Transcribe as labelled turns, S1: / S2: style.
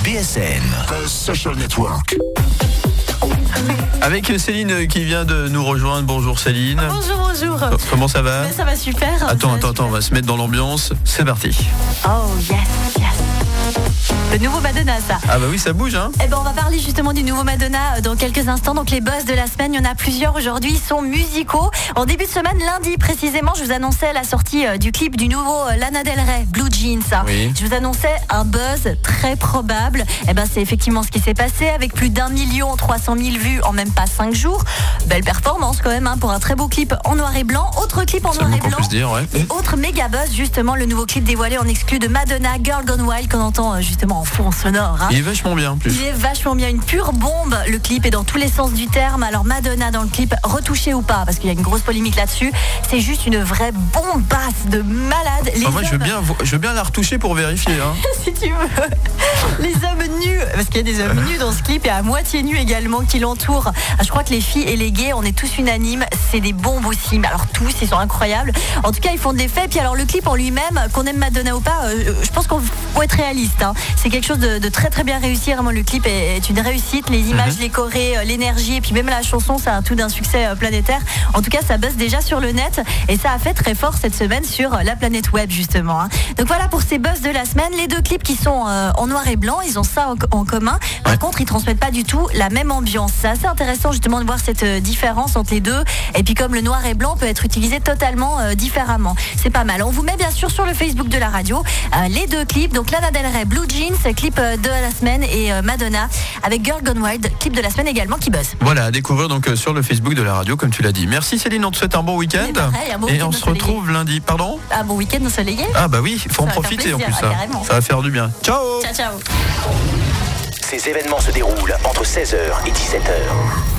S1: BSN.
S2: Buzz Social Network.
S3: Avec Céline qui vient de nous rejoindre. Bonjour Céline.
S4: Bonjour.
S3: Comment ça va?
S4: Ça va super.
S3: Attends, on va se mettre dans l'ambiance. C'est parti.
S4: Oh yes. Le nouveau Madonna, ça.
S3: Ah bah oui, ça bouge, hein.
S4: Eh ben, on va parler justement du nouveau Madonna dans quelques instants. Donc les buzz de la semaine, il y en a plusieurs aujourd'hui, ils sont musicaux. En début de semaine, lundi précisément, je vous annonçais la sortie du clip du nouveau Lana Del Rey, Blue Jeans.
S3: Oui.
S4: Je vous annonçais un buzz très probable. Eh ben, c'est effectivement ce qui s'est passé avec plus d'1 300 000 vues en même pas 5 jours. Belle performance quand même, hein, pour un très beau clip en noir et blanc. Autre clip en noir et blanc.
S3: Dire, ouais.
S4: Et autre méga buzz, justement, le nouveau clip dévoilé en exclu de Madonna, Girl Gone Wild, qu'on entend justement en fond sonore. Hein.
S3: Il est vachement bien en plus.
S4: Il est vachement bien, une pure bombe. Le clip est dans tous les sens du terme. Alors Madonna dans le clip, retouché ou pas, parce qu'il y a une grosse polémique là-dessus, c'est juste une vraie bombasse de malade.
S3: Moi je veux bien la retoucher pour vérifier, hein.
S4: Si tu veux. Les hommes nus, parce qu'il y a des hommes nus dans ce clip et à moitié nus également qui l'entourent. Je crois que les filles et les gays, on est tous unanimes, c'est des bombes aussi. Mais alors tous, ils sont incroyables. En tout cas, ils font de l'effet. Puis alors le clip en lui-même, qu'on aime Madonna ou pas, je pense qu'on faut être réaliste. Hein. C'est quelque chose de très très bien réussi. Vraiment, le clip est une réussite. Les images, les chorés, l'énergie et puis même la chanson, c'est un tout d'un succès planétaire. En tout cas, ça buzz déjà sur le net et ça a fait très fort cette semaine sur la planète web justement. Hein. Donc voilà pour ces buzz de la semaine. Les deux clips qui sont en noir et blanc, ils ont ça en commun. Par contre, ils transmettent pas du tout la même ambiance. C'est assez intéressant justement de voir cette différence entre les deux. Et puis comme le noir et blanc peut être utilisé totalement différemment. C'est pas mal. On vous met bien sûr sur le Facebook de la radio les deux clips. Donc Lana Del Rey, Blue Jeans, clip de la semaine, et Madonna avec Girl Gone Wild, clip de la semaine également qui buzz.
S3: Voilà, à découvrir donc sur le Facebook de la radio, comme tu l'as dit. Merci Céline, on te souhaite un bon week-end. Et on se retrouve lundi. Pardon?
S4: Un bon week-end ensoleillé.
S3: Ah bah oui, il faut en profiter en plus. Ça va faire du bien. Ciao.
S4: Ciao.
S1: Ces événements se déroulent entre 16h et 17h.